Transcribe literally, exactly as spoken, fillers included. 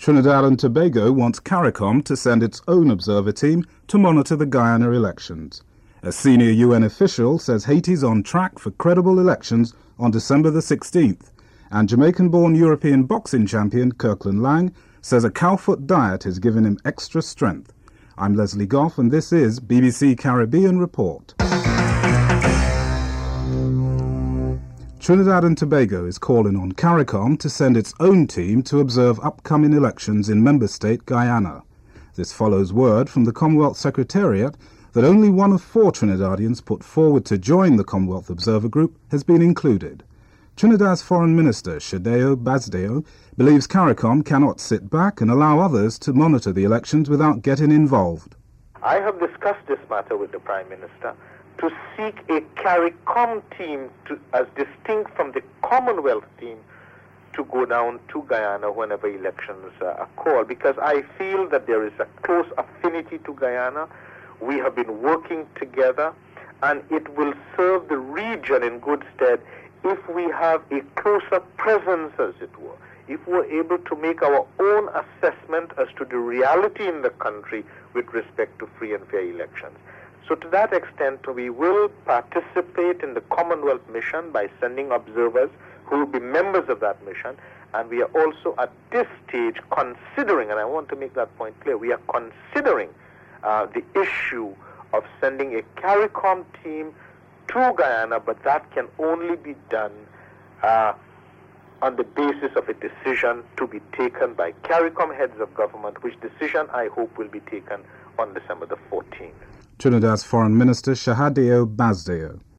Trinidad and Tobago wants CARICOM to send its own observer team to monitor the Guyana elections. A senior U N official says Haiti's on track for credible elections on December the sixteenth, and Jamaican-born European boxing champion Kirkland Lang says a cowfoot diet has given him extra strength. I'm Leslie Goff, and this is B B C Caribbean Report. Trinidad and Tobago is calling on CARICOM to send its own team to observe upcoming elections in member state Guyana. This follows word from the Commonwealth Secretariat that only one of four Trinidadians put forward to join the Commonwealth Observer Group has been included. Trinidad's Foreign Minister, Shadeo Basdeo, believes CARICOM cannot sit back and allow others to monitor the elections without getting involved. I have discussed this matter with the Prime Minister to seek a CARICOM team to, as distinct from the Commonwealth team to go down to Guyana whenever elections uh, are called, because I feel that there is a close affinity to Guyana. We have been working together, and it will serve the region in good stead if we have a closer presence, as it were, if we're able to make our own assessment as to the reality in the country with respect to free and fair elections. So to that extent, we will participate in the Commonwealth mission by sending observers who will be members of that mission. And we are also at this stage considering, and I want to make that point clear, we are considering uh, the issue of sending a CARICOM team to Guyana, but that can only be done uh, on the basis of a decision to be taken by CARICOM heads of government, which decision I hope will be taken on December the fourteenth. Trinidad's Foreign Minister Shadeo Basdeo.